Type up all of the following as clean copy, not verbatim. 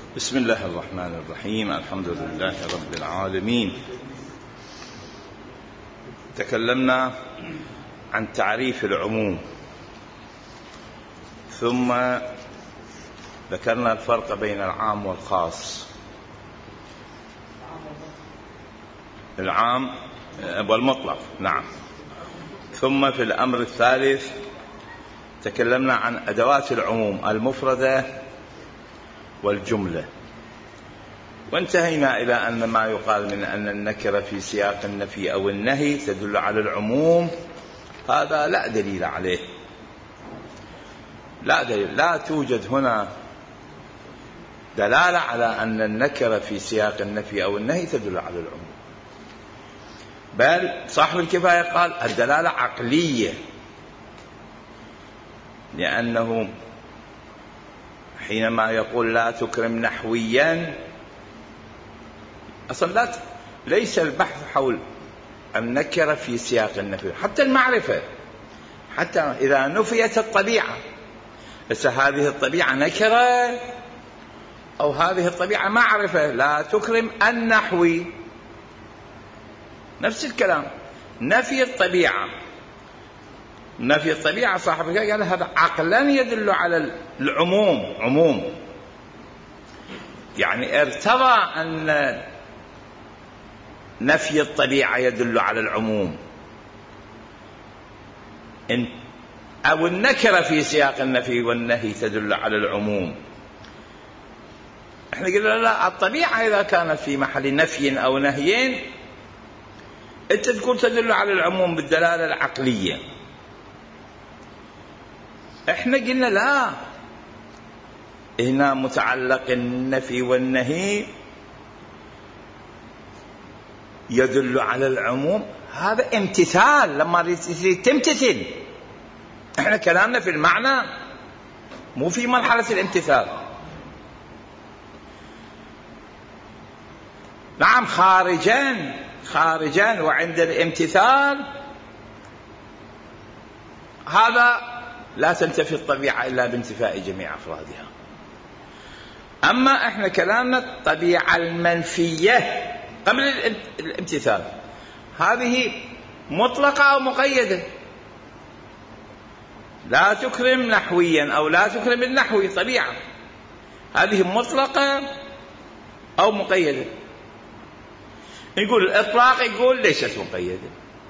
بسم الله الرحمن الرحيم. الحمد لله رب العالمين. تكلمنا عن تعريف العموم، ثم ذكرنا الفرق بين العام والخاص. العام والمطلق، نعم. ثم في الأمر الثالث تكلمنا عن أدوات العموم المفردة والجملة، وانتهينا إلى أن ما يقال من أن النكرة في سياق النفي أو النهي تدل على العموم، هذا لا دليل عليه، لا دليل، لا توجد هنا دلالة على أن النكرة في سياق النفي أو النهي تدل على العموم، بل صاحب الكفاية قال الدلالة عقلية، لأنه حينما يقول لا تكرم نحويا، أصلا ليس البحث حول النكرة في سياق النفي، حتى المعرفة، حتى إذا نفيت الطبيعة، بس هذه الطبيعة نكرة أو هذه الطبيعة معرفة. لا تكرم النحوي، نفس الكلام، نفي الطبيعة، نفي الطبيعة صاحب قال هذا عقلا يدل على العموم، عموم، يعني ارتضى أن نفي الطبيعة يدل على العموم، أو النكرة في سياق النفي والنهي تدل على العموم. احنا قلنا لا، الطبيعة إذا كانت في محل نفي أو نهيين انت تقول تدل على العموم بالدلالة العقلية. احنا قلنا لا، هنا متعلق النفي والنهي يدل على العموم، هذا امتثال، لما تمتثل. احنا كلامنا في المعنى مو في مرحلة الامتثال. نعم، خارجا وعند الامتثال هذا لا تنتفي الطبيعة إلا بانتفاء جميع أفرادها. أما إحنا كلامنا الطبيعة المنفية قبل الامتثال هذه مطلقة أو مقيدة. لا تكرم نحويا أو لا تكرم النحوي، طبيعة هذه مطلقة أو مقيدة. يقول الإطلاق، يقول ليست مقيدة،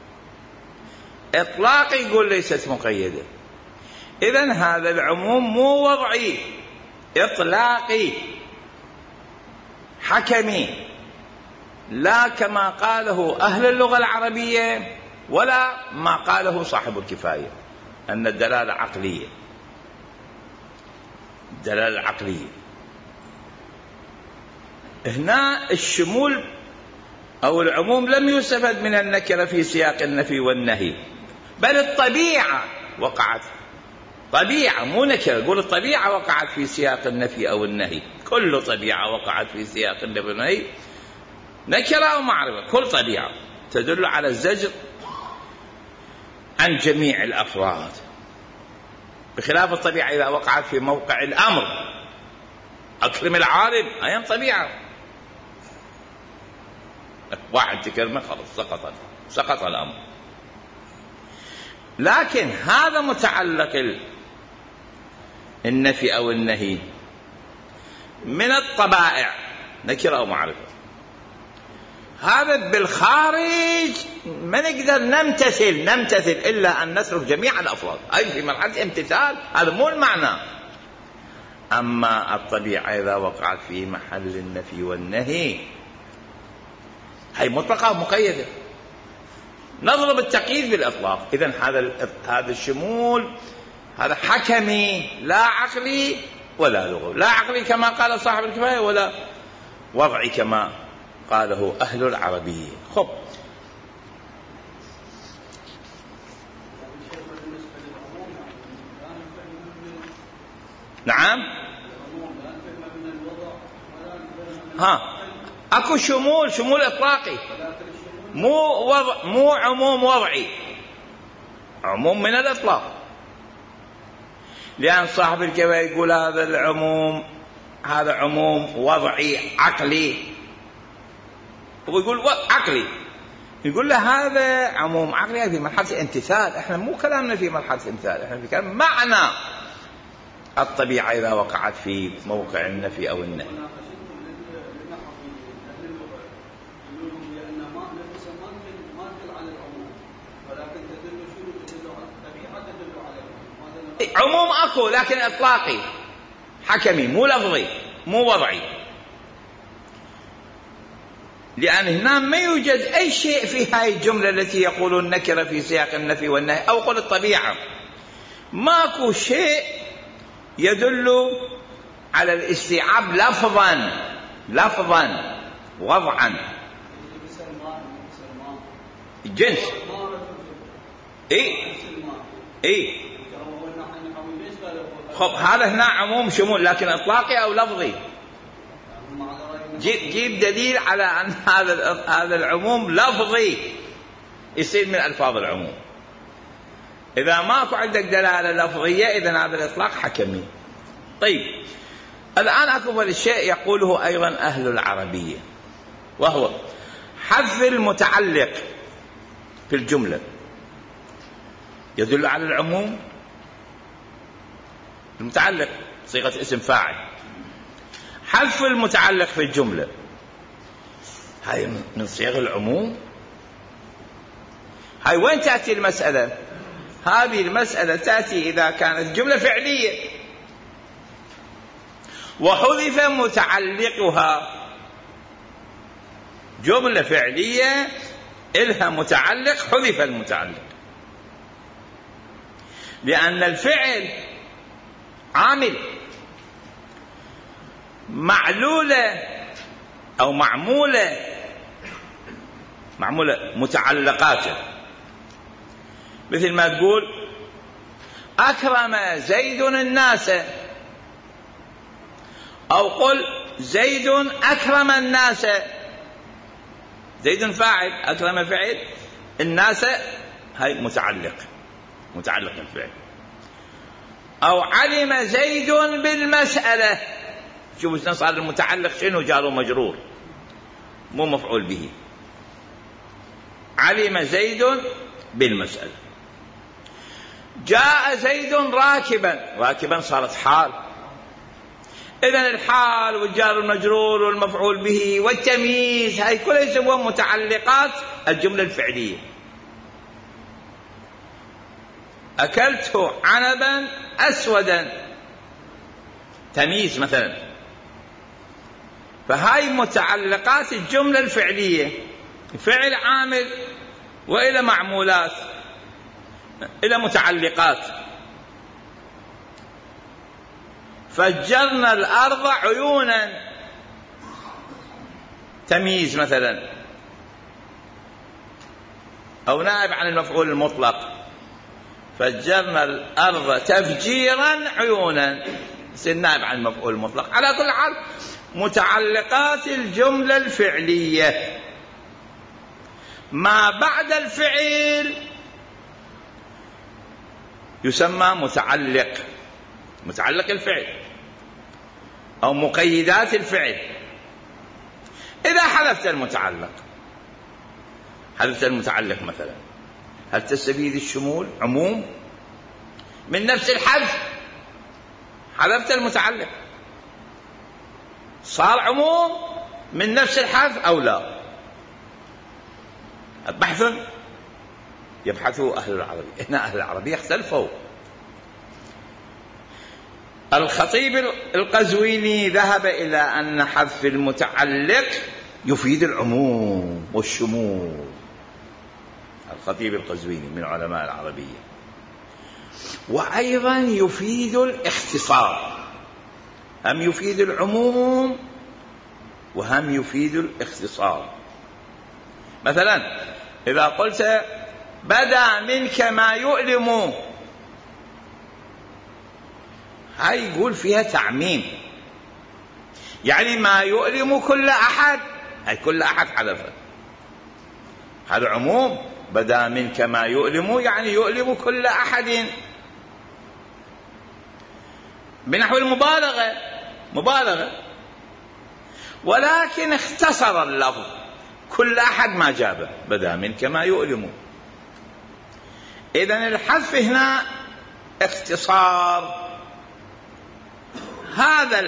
إطلاق يقول ليست مقيدة. إذن هذا العموم مو وضعي، إطلاقي حكمي، لا كما قاله أهل اللغة العربية ولا ما قاله صاحب الكفاية أن الدلالة عقلية. الدلالة عقلية هنا الشمول أو العموم لم يستفد من النكرة في سياق النفي والنهي، بل الطبيعة وقعت، طبيعة مو نكرة، يقول الطبيعة وقعت في سياق النفي أو النهي، كل طبيعة وقعت في سياق النفي والنهي، نكرة أو معرفة، كل طبيعة تدل على الزجر عن جميع الأفراد، بخلاف الطبيعة إذا وقعت في موقع الأمر، أكرم العالم، أين طبيعة، واحد تكرمه خلاص سقط الأمر. لكن هذا متعلق النفي أو النهي من الطبائع، نكرة أو معرفة، هذا بالخارج ما نقدر نمتثل إلا أن نترك جميع الأفراد، أي في مرحلة امتثال، هذا مو المعنى. أما الطبيعة إذا وقعت في محل النفي والنهي هي مطلقة ومقيدة، نضرب التقييد بالإطلاق. إذن هذا الشمول هذا حكمي، لا عقلي ولا لغوي، لا عقلي كما قال صاحب الكفاية ولا وضعي كما قاله أهل العربية. خب، نعم، اكو شمول اطلاقي، مو عموم وضعي، عموم من الاطلاق. لأن صاحب الكفاية يقول هذا العموم هذا عموم وضعي عقلي، ويقول عقلي، يقول له هذا عموم عقلي في مرحلة الامتثال. احنا مو كلامنا في مرحلة الامتثال، احنا في كلام معنى الطبيعة إذا وقعت في موقع النفي أو النهي. عموم أكو لكن إطلاقي حكمي، مو لفظي مو وضعي، لأن هنا ما يوجد أي شيء في هاي الجملة التي يقول النكرة في سياق النفي والنهي أو قل الطبيعة، ماكو شيء يدل على الاستيعاب لفظا وضعا. جنس اي خب هذا هنا عموم شمول لكن اطلاقي او لفظي. جيب دليل على ان هذا العموم لفظي يصير من الفاظ العموم. اذا ماكو عندك دلاله لفظيه اذا هذا الاطلاق حكمي. طيب الان اكمل الشيء يقوله ايضا اهل العربيه، وهو حذف المتعلق في الجمله يدل على العموم. المتعلق صيغه اسم فاعل، حذف المتعلق في الجمله هاي من صيغ العموم. هاي وين تاتي المساله؟ هذه المساله تاتي اذا كانت جمله فعليه وحذف متعلقها. جمله فعليه إلها متعلق حذف المتعلق، لأن الفعل عامل معلولة أو معمولة متعلقاته، مثل ما تقول أكرم زيد الناس، أو قل زيد أكرم الناس. زيد فاعل، أكرم فعل، الناس هاي متعلق الفعل. أو علم زيد بالمسألة، شوف صار المتعلق شنو؟ جار ومجرور مو مفعول به. علم زيد بالمسألة. جاء زيد راكبا صارت حال. إذن الحال والجار المجرور والمفعول به والتمييز هاي كلها يسمون متعلقات الجملة الفعلية. أكلت عنبا أسودا، تمييز مثلا. فهاي متعلقات الجملة الفعلية، فعل عامل وإلى معمولات إلى متعلقات. فجرنا الأرض عيونا، تمييز مثلا، أو نائب عن المفعول المطلق. فجرنا الأرض تفجيرا عيونا، يصير نائب عن المفعول المطلق. على كل حال متعلقات الجملة الفعلية ما بعد الفعل يسمى متعلق الفعل أو مقيدات الفعل. إذا حذفت المتعلق مثلا، هل تستفيد الشمول عموم من نفس الحذف؟ حذفت المتعلق صار عموم من نفس الحذف أو لا؟ بحث يبحثه أهل العربية. هنا أهل العربية اختلفوا. الخطيب القزويني ذهب إلى أن حذف المتعلق يفيد العموم والشمول. الخطيب القزويني من علماء العربية. وأيضا يفيد الاختصار، هم يفيد العموم وهم يفيد الاختصار. مثلا إذا قلت بدا منك ما يؤلم، هاي يقول فيها تعميم، يعني ما يؤلم كل أحد، هاي كل أحد حذفت. هذا عموم، بدا منك ما يؤلم يعني يؤلم كل أحد. بنحو المبالغة مبالغة، ولكن اختصر اللفظ كل أحد ما جابه بدا من كما يؤلم. إذن الحذف هنا اختصار. هذا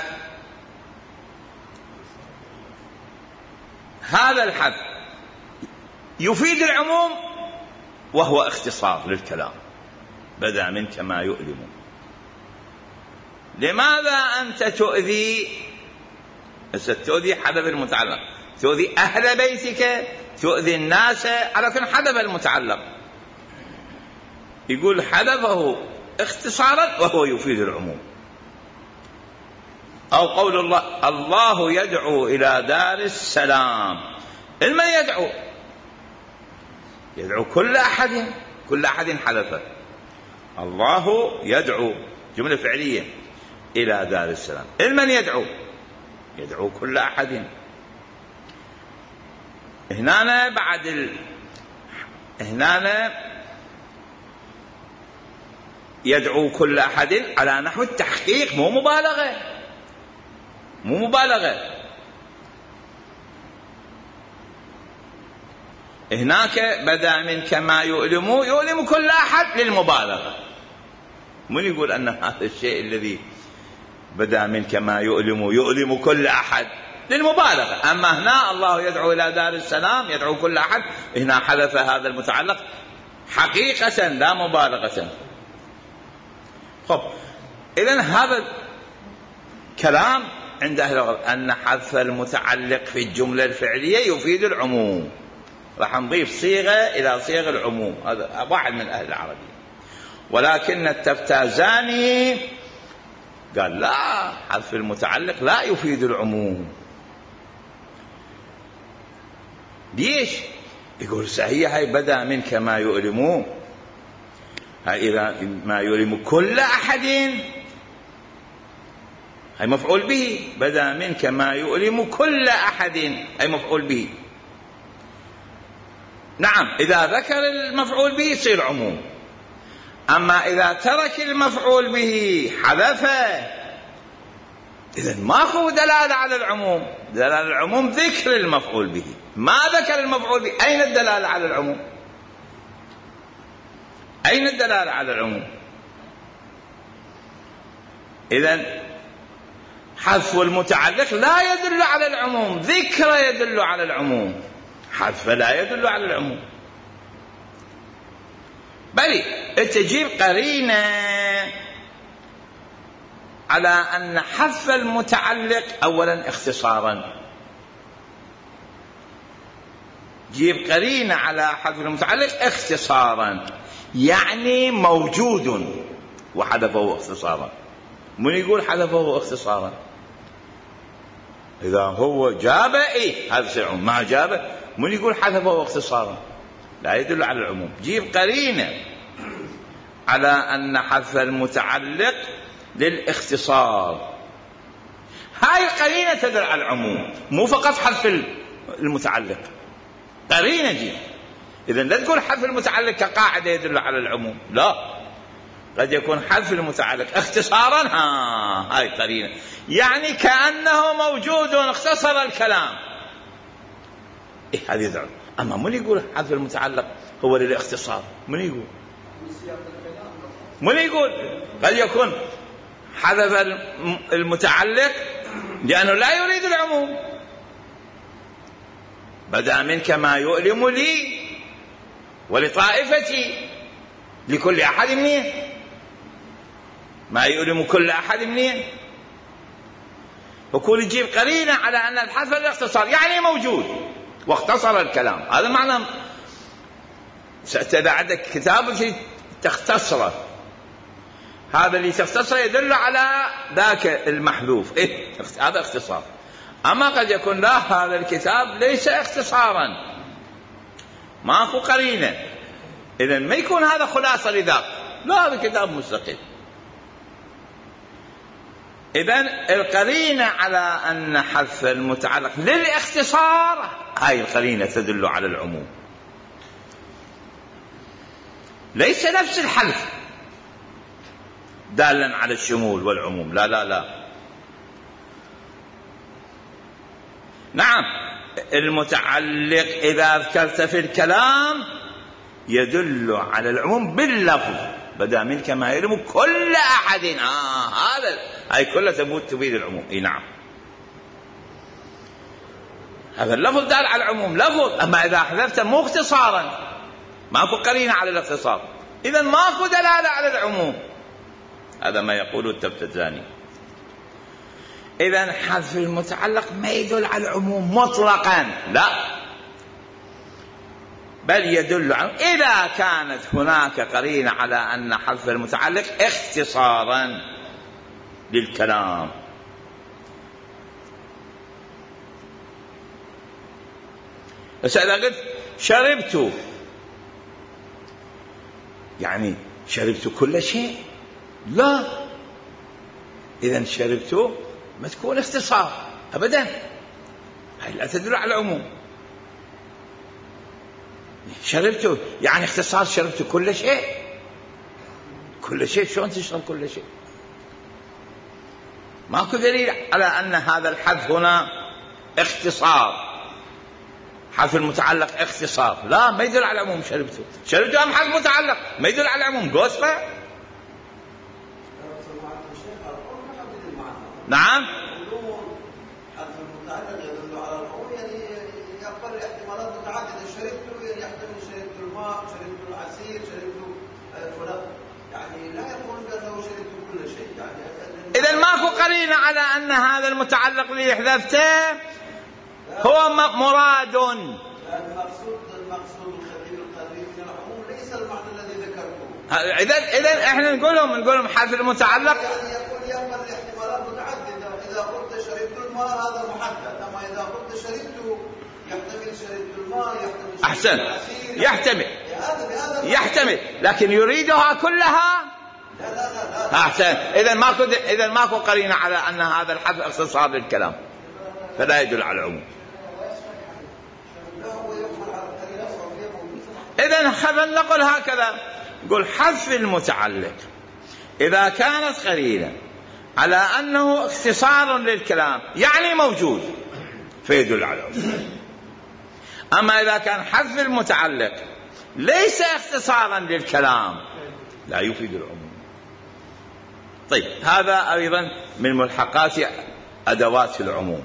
الحذف يفيد العموم وهو اختصار للكلام، بدا من كما يؤلم. لماذا أنت تؤذي حذف المتعلق، تؤذي أهل بيتك، تؤذي الناس، على كل حذف المتعلق. يقول حذفه اختصارا وهو يفيد العموم. أو قول الله يدعو إلى دار السلام، من يدعو كل أحد حذفه. الله يدعو جملة فعلية إلى دار السلام، من يدعو كل أحد. هنا يدعو كل أحد على نحو التحقيق، مو مبالغة. هناك بدا من كما يؤلم كل أحد للمبالغة. من يقول أن هذا الشيء الذي بدا من كما يؤلم كل أحد للمبالغة. أما هنا الله يدعو إلى دار السلام يدعو كل أحد، هنا حذف هذا المتعلق حقيقة لا مبالغة. طب إذن هذا كلام عند أهل اللغة أن حذف المتعلق في الجملة الفعلية يفيد العموم. راح نضيف صيغة إلى صيغ العموم، هذا واحد من أهل العربية. ولكن التفتازاني قال لا، حذف المتعلق لا يفيد العموم. ليش؟ يقول صحيح هي بدا من كما يؤلمون، هاي إذا ما يؤلم كل أحد هاي مفعول به، بدا من كما يؤلم كل أحد هاي مفعول به. نعم إذا ذكر المفعول به يصير عموم، أما إذا ترك المفعول به حذفه إذن ماكو دلالة على العموم. دلالة العموم ذكر المفعول به، ما ذكر المفعول به، أين الدلالة على العموم؟ أين الدلالة على العموم؟ إذن حذف المتعلق لا يدل على العموم، ذكر يدل على العموم، حذف لا يدل على العموم. بل تجيب قرينة على أن حذف المتعلق أولا اختصارا، جيب قرينة على حذف المتعلق اختصارا، يعني موجود وحذفه اختصارا. من يقول حذفه اختصارا؟ إذا هو جابه هذا سيعون، ما جابه من يقول حذفه اختصارا؟ لا يدل على العموم. جيب قرينة على أن حذف المتعلق للاختصار، هاي القرينة تدل على العموم، مو فقط حذف المتعلق، قرينة جيب. إذن لا تقول حذف المتعلق كقاعدة يدل على العموم، لا، قد يكون حذف المتعلق اختصارا، هاي قرينة، يعني كأنه موجود اختصر الكلام، هذه يدعو. أما من يقول حذف المتعلق هو للاختصار؟ من يقول قد يكون حذف المتعلق لأنه لا يريد العموم، بدأ من كما يؤلم لي ولطائفتي، لكل أحد منين؟ ما يؤلم كل أحد منين؟ وكل يجيب قرينة على أن الحذف الاختصار يعني موجود واختصر الكلام. هذا معنى إذا عندك كتاب تختصره، هذا اللي تختصره يدل على ذاك المحذوف، هذا اختصار. أما قد يكون لا، هذا الكتاب ليس اختصارا، ماكو قرينة، إذن ما يكون هذا خلاصة لذاك، لا، هذا كتاب مستقل. إذن القرينة على أن حذف المتعلق للاختصار هاي القرينة تدل على العموم، ليس نفس الحذف دالا على الشمول والعموم، لا لا لا، نعم، المتعلق إذا ذكرت في الكلام يدل على العموم باللفظ، بدا منك ما يلم كل أحد. هذا أي كل تفيد العموم. نعم، هذا اللفظ دال على العموم لفظ. أما إذا حذفت مو اختصارا، ماكو قرينة على الاختصار، إذن ماكو دلالة على العموم. هذا ما يقوله التفتزاني. إذن حذف المتعلق ما يدل على العموم مطلقا، لا، بل يدل على إذا كانت هناك قرينة على أن حذف المتعلق اختصارا للكلام. بس إذا قلت شربت، يعني شربت كل شيء؟ لا، إذن شربت ما تكون اختصار أبدا، هي لا تدل على العموم. شربت يعني اختصار، شربت كل شيء. كل شيء شلون تشرب كل شيء؟ ماكو دليل على أن هذا الحذف هنا اختصار. حذف المتعلق اختصار، لا، ما يدل على العموم. شربت أم حذف متعلق ما يدل على العموم. قوسفة. نعم، حذف المتعلق يدل على العموم، يعني يقبل احتمالات متعددة. شربت يعني يحتمل شربت الماء، شربت العسير، شربت فلان، يعني لا يقول بأنه شربت كل شيء. يعني إذا ماكو قرينة على أن هذا المتعلق اللي حذفته هو مراد. المقصود الخبير القريب من العموم ليس المعنى الذي ذكرته. إذا إحنا نقول لهم حذف المتعلق يعني يقبل احتمالات متعددة. إذا قلت شربت الماء هذا محدد، أما إذا قلت شربت يحتمل شربت الماء، يحتمل أحسن، يحتمل يحتمل، لكن يريدها كلها. لا. أحسن. إذا ماكو قرينة على أن هذا الحذف اختصار للكلام، فلا يدل على العموم. إذن خلينا نقول هكذا، نقول حذف المتعلق إذا كانت قرينة على أنه اختصار للكلام يعني موجود فيدل على العموم. أما إذا كان حذف المتعلق ليس اختصارا للكلام لا يفيد العموم. طيب، هذا أيضا من ملحقات أدوات العموم.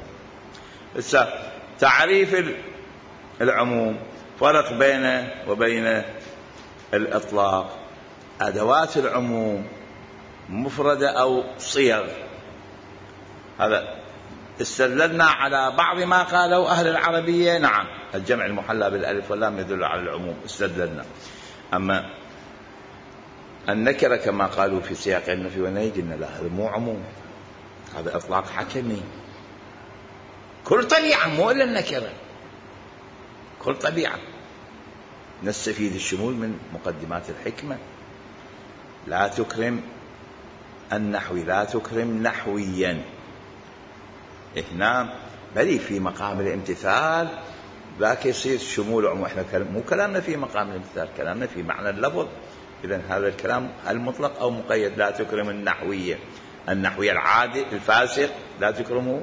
تعريف العموم، فرق بينه وبين الإطلاق. أدوات العموم مفردة أو صيغ. هذا استدللنا على بعض ما قالوا أهل العربية. نعم، الجمع المحلى بالألف واللام يدل على العموم، استدللنا. أما النكرة كما قالوا في سياق النفي والنهي قلنا لا، هذا مو عموم، هذا إطلاق حكمي. كل طبيعة، مو إلا النكرة، كل طبيعة. نستفيد الشمول من مقدمات الحكمة. لا تكرم النحوي، لا تكرم نحويا. هنا بل في مقام الامتثال ذاك يصير شمول عموم. احنا مو كلامنا في مقام الامتثال، كلامنا في معنى اللفظ. إذن هذا الكلام المطلق أو مقيد. لا تكرم النحوية، النحوي العادي الفاسق لا تكرمه،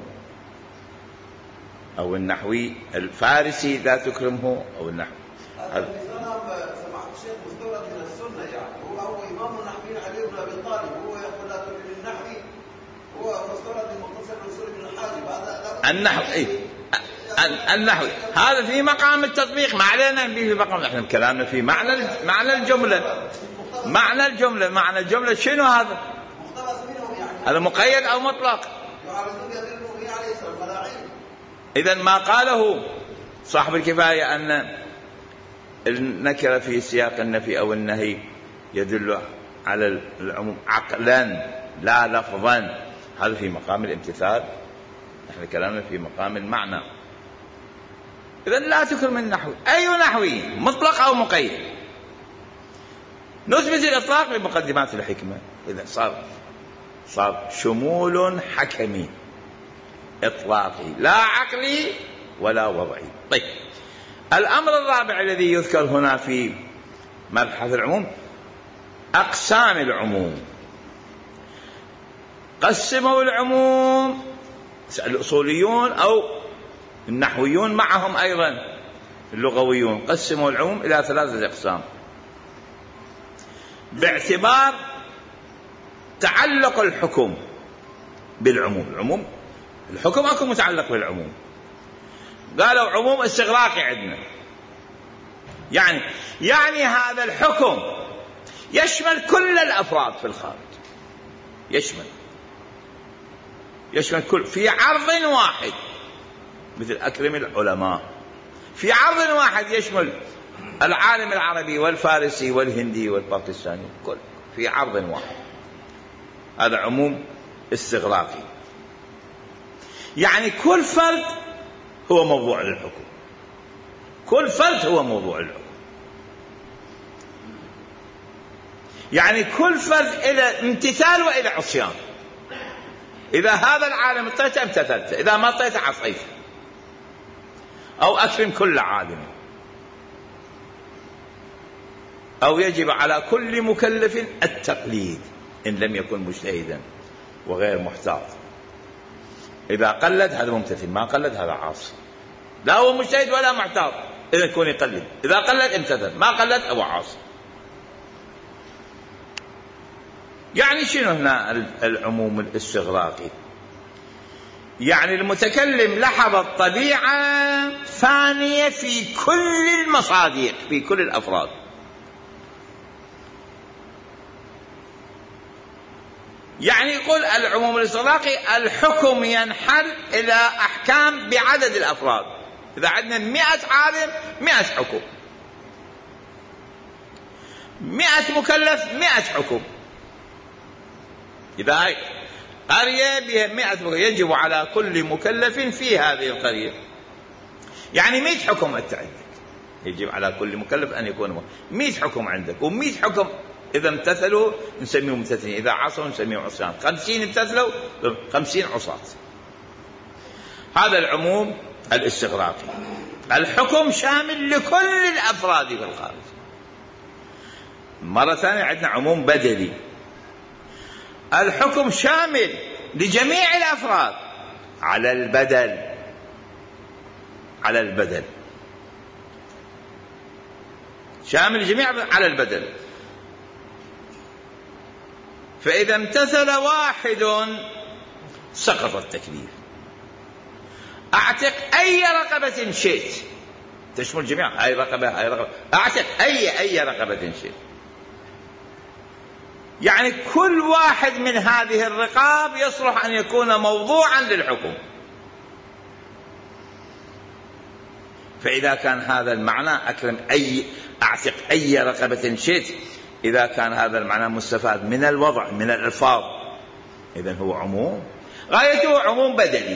أو النحوي الفارسي لا تكرمه، أو النحوي. هذا سمعت الشيخ مستورد من السنة، يعني هو إمام النحويين علي بن أبي طالب، هو يقول لا تكرم النحوي، هو مستورد من مختصر الرسول بن الحاجب. هذا النحوي النحوي هذا في مقام التطبيق، ما علينا في مقام. احنا كلامنا في معنى الجملة. معنى الجملة شنو هذا؟ هذا مقيد أو مطلق؟ إذن ما قاله صاحب الكفاية أن النكرة في سياق النفي أو النهي يدل على العموم عقلا لا لفظا، هذا في مقام الامتثال. نحن كلامنا في مقام المعنى. إذن لا تكرم النحو، أي نحوي مطلق أو مقيد. نثبت الإطلاق بمقدمات الحكمة. إذن صار شمول حكمي إطلاقي، لا عقلي ولا وضعي. طيب، الأمر الرابع الذي يذكر هنا في مبحث العموم أقسام العموم. قسموا العموم الأصوليون أو النحويون معهم أيضا اللغويون قسموا العموم إلى 3 أقسام باعتبار تعلق الحكم بالعموم. الحكم أكو متعلق بالعموم. قالوا عموم استغراقي عندنا، يعني هذا الحكم يشمل كل الأفراد في الخارج، يشمل كل، في عرض واحد، مثل أكرم العلماء، في عرض واحد يشمل العالم العربي والفارسي والهندي والباكستاني، كل في عرض واحد. هذا عموم استغراقي، يعني كل فرد هو موضوع للحكم، كل فرد هو موضوع للحكم، يعني كل فرد إلى امتثال وإلى عصيان. إذا هذا العالم اطيته امتثلت، إذا ما اطيته عصيت، أو أكرم كل عالم، أو يجب على كل مكلف التقليد إن لم يكن مجتهدا وغير محتاط. إذا قلد هذا ممتثل، ما قلد هذا عاصي، لا هو مجتهد ولا محتاط، إذا يكون يقلد، إذا قلد امتثل، ما قلد هو عاصي. يعني شنو هنا العموم الاستغراقي؟ يعني المتكلم لحظ الطبيعة ثانية في كل المصادر، في كل الأفراد. يعني يقول العموم الاستغراقي الحكم ينحل إلى أحكام بعدد الأفراد. إذا عندنا 100 عالم 100 حكم، 100 مكلف 100 حكم. إذا قرية بها 100 مكلف يجب على كل مكلف في هذه القرية، يعني 100 حكم أنت عندك، يجب على كل مكلف أن يكون 100 حكم عندك، و100 حكم إذا امتثلوا نسميهم ممتثلين، إذا عصوا نسميهم عصيان، 50 امتثلوا 50 عصاة. هذا العموم الاستغراقي. الحكم شامل لكل الأفراد في الخارج. مرة ثانية عندنا عموم بدلي. الحكم شامل لجميع الأفراد على البدل، شامل لجميع على البدل. فإذا امتثل واحد سقط التكليف. أعتق أي رقبة شئت، تشمل جميع، أي رقبة أعتق أي رقبة شئت، يعني كل واحد من هذه الرقاب يصلح أن يكون موضوعا للحكم. فإذا كان هذا المعنى أعتق أي رقبة شئت، إذا كان هذا المعنى مستفاد من الوضع من الألفاظ، إذن هو عموم، غايته عموم بدلي،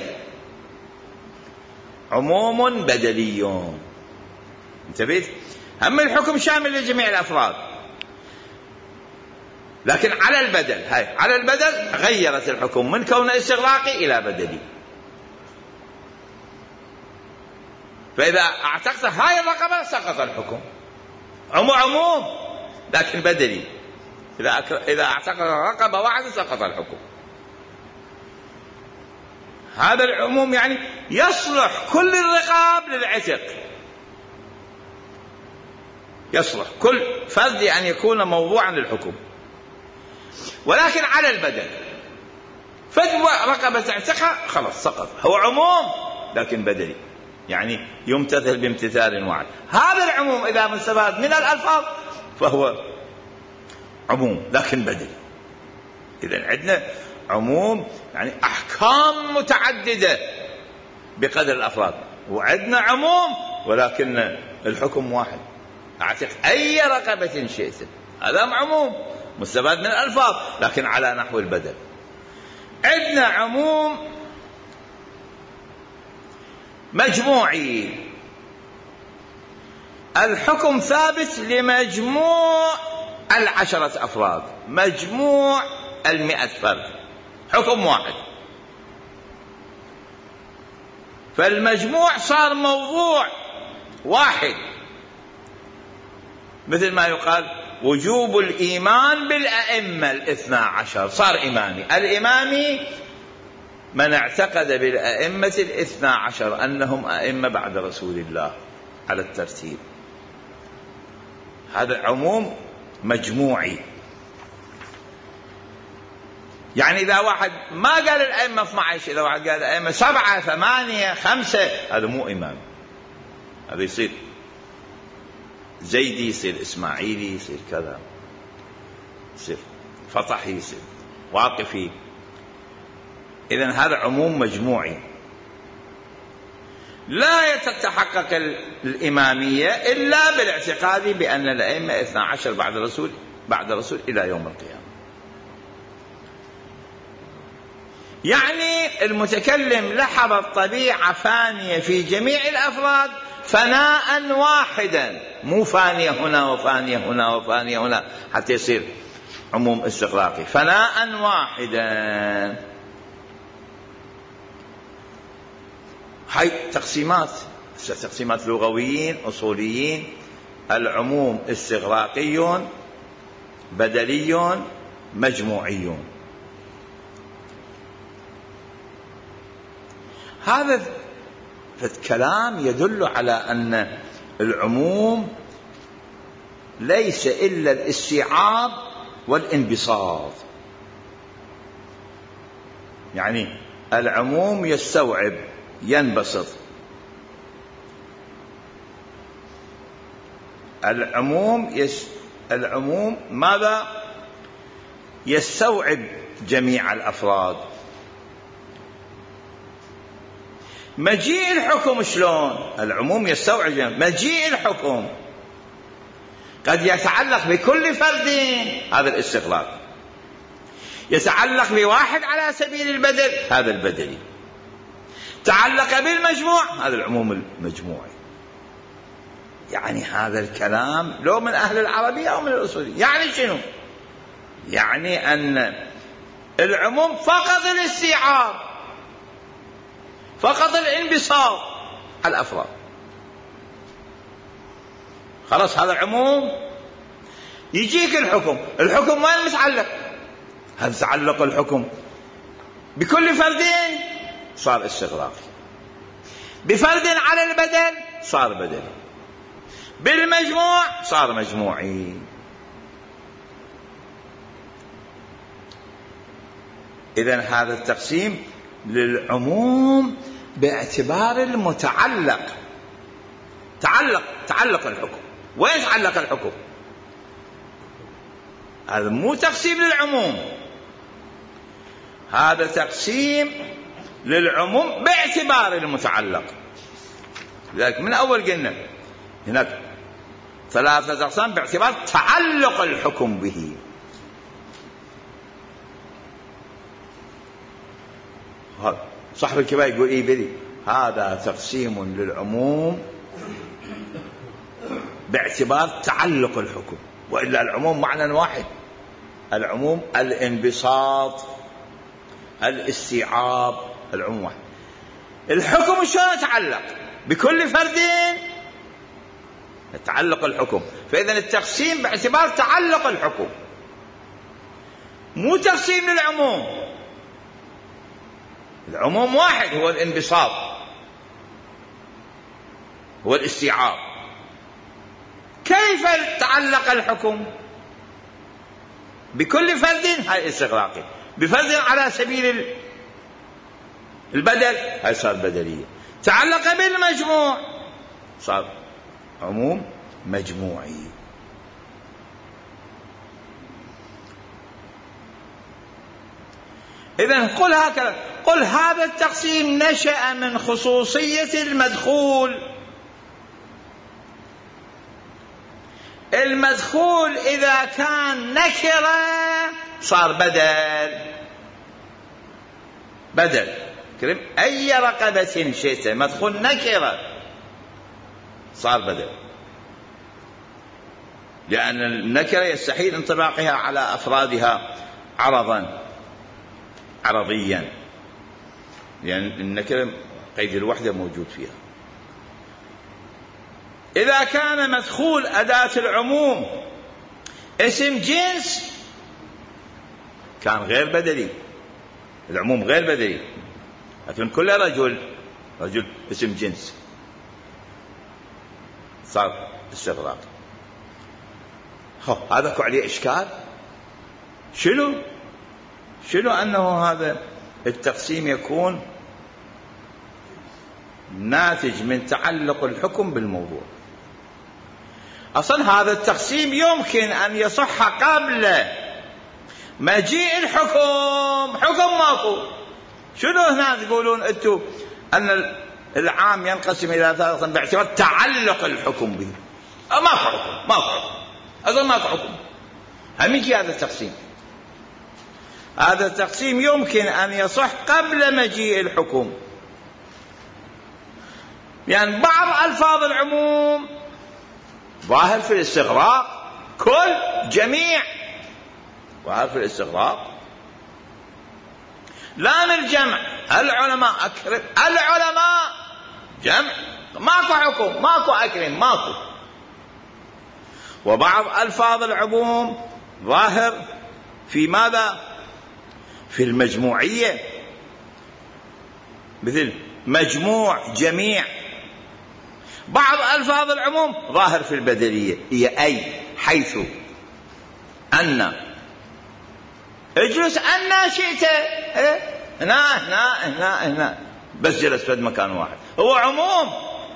عموم بدلي. انتبهت؟ هم الحكم شامل لجميع الأفراد، لكن على البدل. على البدل غيرت الحكم من كونه استغراقي إلى بدلي. فإذا اعتقت هاي الرقبة سقط الحكم، عموم لكن بدلي. إذا اعتقد رقبة واحدة سقط الحكم. هذا العموم يعني يصلح كل الرقاب للعتق، يصلح كل فرد أن يكون موضوعا للحكم، ولكن على البدل. فدوى رقبة اعتقها خلاص سقط، هو عموم لكن بدلي، يعني يمتثل بامتثال واحد. هذا العموم إذا مستفاد من الألفاظ فهو عموم لكن بدلي. إذن عندنا عموم يعني أحكام متعددة بقدر الأفراد، وعندنا عموم ولكن الحكم واحد، أعتق أي رقبة شئت، هذا عموم مستفاد من الألفاظ لكن على نحو البدل. عندنا عموم مجموعي، الحكم ثابت لمجموع 10 أفراد، مجموع 100 فرد، حكم واحد. فالمجموع صار موضوع واحد، مثل ما يقال وجوب الإيمان بالأئمة 12، صار إمامي. الإمامي من اعتقد بالأئمة 12 أنهم أئمة بعد رسول الله على الترتيب. هذا عموم مجموعي. يعني إذا واحد ما قال الأئمة 12، إذا واحد قال الأئمة 7 8 5، هذا مو إمام. هذا يصير زيدي، يصير إسماعيلي، يصير كذا، يصير فطحي، يصير واقفي. إذن هذا عموم مجموعي. لا يتحقق الإمامية إلا بالاعتقاد بأن الأئمة 12 بعد رسول إلى يوم القيامة. يعني المتكلم لحظ الطبيعة فانية في جميع الأفراد فناء واحدا، مو فانية هنا وفانية هنا وفانية هنا حتى يصير عموم استغراقي، فناء واحدا. هاي تقسيمات لغويين أصوليين. العموم استغراقي، بدلي، مجموعي. هذا الكلام يدل على أن العموم ليس إلا الاستيعاب والانبساط. يعني العموم يستوعب، ينبسط. العموم ماذا؟ يستوعب جميع الأفراد. مجيء الحكم شلون؟ العموم يستوعب مجيء الحكم قد يتعلق بكل فرد، هذا الاستغراق. يتعلق بواحد على سبيل البدل، هذا البدلي. تعلق بالمجموع، هذا العموم المجموعي. يعني هذا الكلام لو من أهل العربية أو من الأصوليين. يعني شنو؟ يعني أن العموم فقط الاستيعاب، فقط الانبساط على الأفراد. خلاص هذا العموم. يجيك الحكم وين متعلق؟ هل تعلق الحكم بكل فردين؟ صار استغراقي. بفرد على البدل صار بدلي. بالمجموع صار مجموعي. إذن هذا التقسيم للعموم باعتبار المتعلق. تعلق الحكم. وين تعلق الحكم؟ هذا مو تقسيم للعموم، هذا تقسيم للعموم باعتبار المتعلق. لذلك من أول قلنا هناك 3 أقسام باعتبار تعلق الحكم به. صاحب الكبائر يقول إيه بلي هذا تقسيم للعموم باعتبار تعلق الحكم، وإلا العموم معنى واحد. العموم الانبساط، الاستيعاب، العموم واحد. الحكم شلون يتعلق؟ بكل فرد يتعلق الحكم. فإذا التقسيم باعتبار تعلق الحكم، مو تقسيم للعموم. العموم واحد، هو الانبساط، هو الاستيعاب. كيف تعلق الحكم؟ بكل فرد، هاي استغراقي. بفرد على سبيل البدل، هاي صار بدلية. تعلق بالمجموع، صار عموم مجموعي. إذن قل هكذا، قل هذا التقسيم نشأ من خصوصية المدخول. المدخول إذا كان نكرة صار بدل. أي رقبة شئت مدخول نكرة صار بدل، لأن النكرة يستحيل انطباقها على أفرادها عرضيا، لأن النكرة قيد الوحدة موجود فيها. إذا كان مدخول أداة العموم اسم جنس كان غير بدلي، العموم غير بدلي. لكن كل رجل اسم جنس صار استغراق. هذا عليه إشكال. شنو أنه هذا التقسيم يكون ناتج من تعلق الحكم بالموضوع؟ أصلا هذا التقسيم يمكن أن يصح قبل مجيء الحكم. حكم ماكو. شنو هنا تقولون أنتم أن العام ينقسم إلى ثلاثة باعتبار تعلق الحكم به؟ ماكو حكم. أصلا ماكو حكم. هم يجي هذا التقسيم. هذا التقسيم يمكن أن يصح قبل مجيء الحكم. يعني بعض ألفاظ العموم ظاهر في الاستغراق، كل جميع ظاهر في الاستغراق. لام الجمع العلماء أكرم، العلماء جمع، ماكو حكم، ماكو أكرم، ماكو. وبعض ألفاظ العموم ظاهر في ماذا؟ في المجموعية، مثل مجموع، جميع. بعض ألفاظ العموم ظاهر في البدلية، هي أي، حيث، أن. اجلس أن شئت، هنا بس جلس في مكان واحد، هو عموم.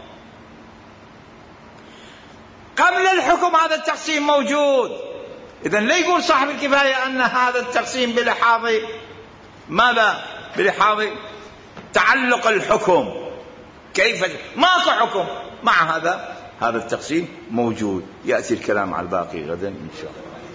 قبل الحكم هذا التقسيم موجود. إذن لا يقول صاحب الكفاية أن هذا التقسيم بلحاظ ماذا؟ بلحاظ تعلق الحكم. كيف؟ ماكو حكم. مع هذا التقسيم موجود. يأتي الكلام على الباقي غدا إن شاء الله.